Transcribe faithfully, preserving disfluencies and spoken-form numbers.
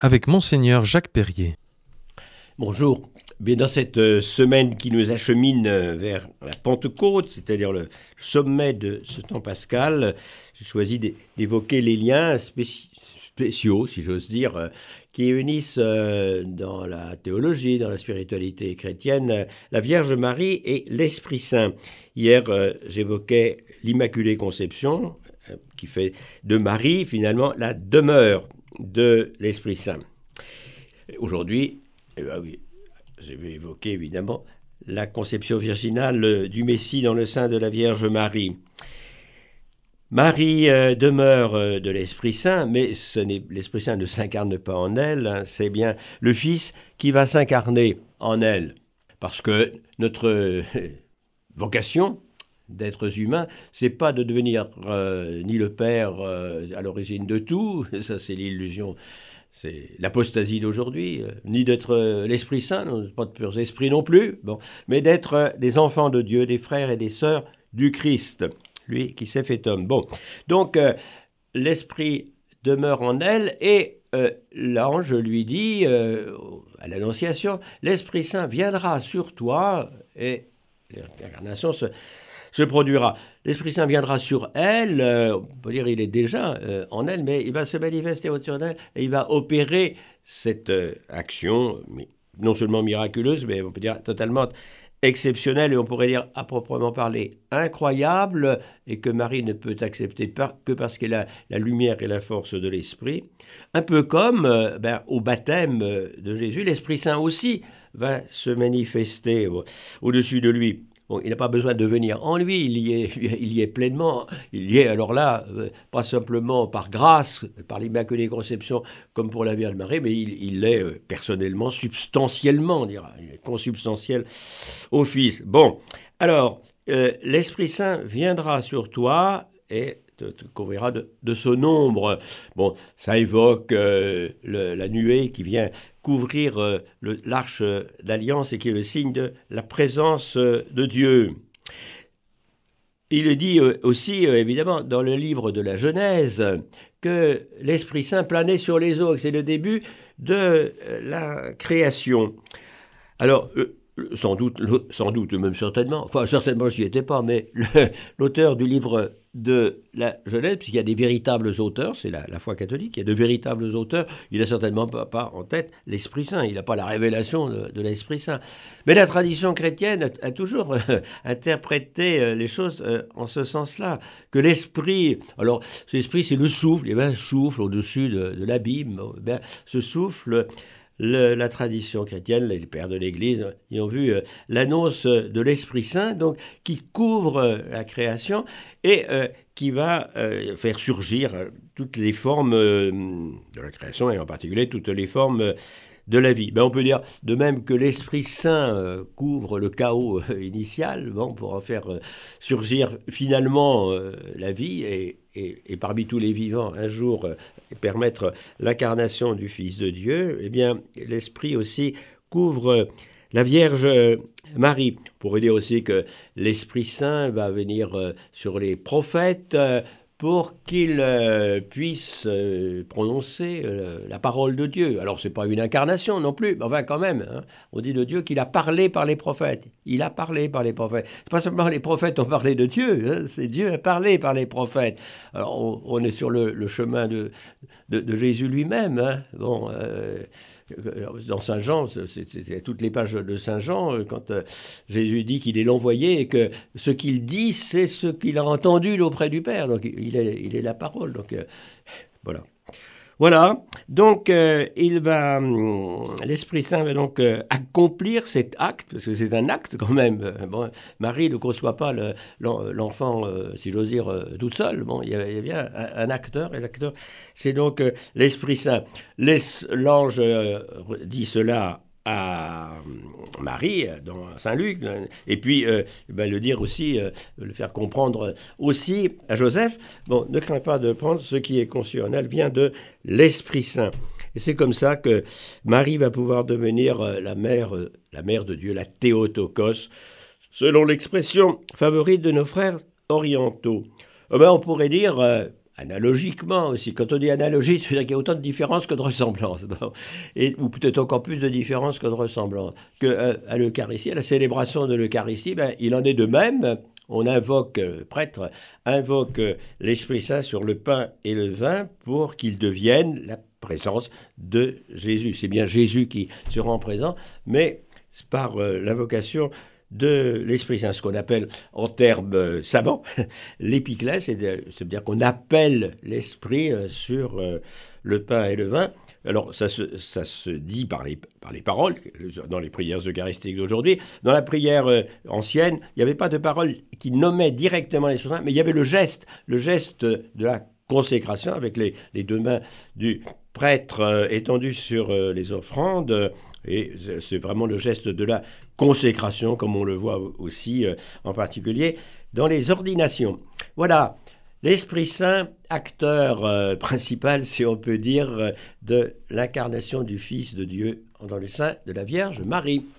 avec Monseigneur Jacques Perrier. Bonjour. Bien, dans cette euh, semaine qui nous achemine euh, vers la Pentecôte, c'est-à-dire le sommet de ce temps pascal, j'ai choisi d'évoquer les liens spéci- spéciaux, si j'ose dire, euh, qui unissent euh, dans la théologie, dans la spiritualité chrétienne, euh, la Vierge Marie et l'Esprit Saint. Hier, euh, j'évoquais l'Immaculée Conception, euh, qui fait de Marie, finalement, la demeure de l'Esprit Saint. Aujourd'hui, eh ben oui, je vais évoquer évidemment la conception virginale du Messie dans le sein de la Vierge Marie. Marie euh, demeure euh, de l'Esprit Saint, mais ce n'est, l'Esprit Saint ne s'incarne pas en elle, hein, c'est bien le Fils qui va s'incarner en elle. Parce que notre euh, vocation d'êtres humains, c'est pas de devenir euh, ni le Père euh, à l'origine de tout, ça c'est l'illusion. C'est l'apostasie d'aujourd'hui, euh, ni d'être euh, l'Esprit Saint, non, pas de purs esprits non plus, bon, mais d'être euh, des enfants de Dieu, des frères et des sœurs du Christ, lui qui s'est fait homme. Bon, donc euh, l'Esprit demeure en elle et euh, l'ange lui dit euh, à l'Annonciation, l'Esprit Saint viendra sur toi et l'incarnation se... se produira. L'Esprit Saint viendra sur elle, euh, on peut dire il est déjà euh, en elle, mais il va se manifester autour d'elle et il va opérer cette euh, action, mais non seulement miraculeuse, mais on peut dire totalement exceptionnelle et on pourrait dire à proprement parler incroyable et que Marie ne peut accepter par, que parce qu'elle a la lumière et la force de l'Esprit. Un peu comme euh, ben, au baptême de Jésus, l'Esprit Saint aussi va se manifester au, au-dessus de lui. Bon, il n'a pas besoin de venir en lui, il y est, il y est pleinement. Il y est alors là, euh, pas simplement par grâce, par l'Immaculée Conception, comme pour la Vierge Marie, mais il, il l'est euh, personnellement, substantiellement, on dira. Il est consubstantiel au Fils. Bon, alors, euh, l'Esprit Saint viendra sur toi et te, te couvrira de, de son ombre. Bon, ça évoque euh, le, la nuée qui vient couvrir euh, le, l'arche d'alliance et qui est le signe de la présence euh, de Dieu. Il est dit euh, aussi, euh, évidemment, dans le livre de la Genèse, que l'Esprit Saint planait sur les eaux, que c'est le début de euh, la création. Alors, euh, sans doute, sans doute, même certainement, enfin certainement j'y étais pas, mais le, l'auteur du livre de la Genèse, puisqu'il y a des véritables auteurs, c'est la, la foi catholique, il y a de véritables auteurs, il n'a certainement pas, pas en tête l'Esprit Saint, il n'a pas la révélation de, de l'Esprit Saint. Mais la tradition chrétienne a, a toujours euh, interprété euh, les choses euh, en ce sens-là, que l'Esprit, alors l'Esprit c'est le souffle, il y a un souffle au-dessus de, de l'abîme, bien, ce souffle... Le, la tradition chrétienne, les pères de l'Église, ils ont vu euh, l'annonce de l'Esprit Saint, donc qui couvre euh, la création et euh, qui va euh, faire surgir euh, toutes les formes euh, de la création et en particulier toutes les formes euh, de la vie. Ben, on peut dire de même que l'Esprit Saint euh, couvre le chaos euh, initial, bon, pour en faire euh, surgir finalement euh, la vie et, et, et parmi tous les vivants un jour euh, permettre l'incarnation du Fils de Dieu, eh bien l'Esprit aussi couvre euh, la Vierge Marie. On pourrait dire aussi que l'Esprit Saint va venir euh, sur les prophètes euh, pour qu'ils euh, puissent euh, prononcer euh, la parole de Dieu. Alors, ce n'est pas une incarnation non plus, mais enfin quand même, hein, on dit de Dieu qu'il a parlé par les prophètes. Il a parlé par les prophètes. Ce n'est pas seulement les prophètes ont parlé de Dieu, hein, c'est Dieu a parlé par les prophètes. Alors, on, on est sur le, le chemin de, de, de Jésus lui-même. Hein. Bon... Euh, dans Saint Jean, c'est, c'est, c'est toutes les pages de Saint Jean, quand euh, Jésus dit qu'il est l'envoyé et que ce qu'il dit, c'est ce qu'il a entendu auprès du Père. Donc il est, il est la parole. Donc euh, voilà. Voilà, donc euh, il va, hum, l'Esprit Saint va donc euh, accomplir cet acte, parce que c'est un acte quand même. Bon, Marie ne conçoit pas le, l'enfant, euh, si j'ose dire, euh, toute seule. Bon, il y a, il y a bien un, un acteur, et l'acteur, c'est donc euh, l'Esprit Saint. Les, l'ange euh, dit cela à Marie dans Saint Luc, et puis euh, ben, le dire aussi, euh, le faire comprendre aussi à Joseph. Bon, ne crains pas de prendre ce qui est conçu en elle, vient de l'Esprit Saint. Et c'est comme ça que Marie va pouvoir devenir euh, la mère, euh, la mère de Dieu, la Théotokos, selon l'expression favorite de nos frères orientaux. Euh, ben, on pourrait dire, euh, analogiquement aussi. Quand on dit analogie, ça veut dire qu'il y a autant de différences que de ressemblances. Bon. Et, ou peut-être encore plus de différences que de ressemblances. Que, euh, à l'Eucharistie, à la célébration de l'Eucharistie, ben, il en est de même. On invoque, le prêtre invoque l'Esprit Saint sur le pain et le vin pour qu'ils deviennent la présence de Jésus. C'est bien Jésus qui se rend présent, mais par euh, l'invocation de l'Esprit Saint, ce qu'on appelle en termes euh, savants l'épiclèse, c'est-à-dire qu'on appelle l'Esprit euh, sur euh, le pain et le vin. Alors, ça se, ça se dit par les, par les paroles, dans les prières eucharistiques d'aujourd'hui. Dans la prière euh, ancienne, il n'y avait pas de paroles qui nommaient directement l'Esprit Saint, mais il y avait le geste, le geste de la consécration avec les, les deux mains du prêtre euh, étendues sur euh, les offrandes. Et c'est vraiment le geste de la consécration, comme on le voit aussi euh, en particulier dans les ordinations. Voilà, l'Esprit Saint, acteur euh, principal, si on peut dire, euh, de l'incarnation du Fils de Dieu dans le sein de la Vierge Marie.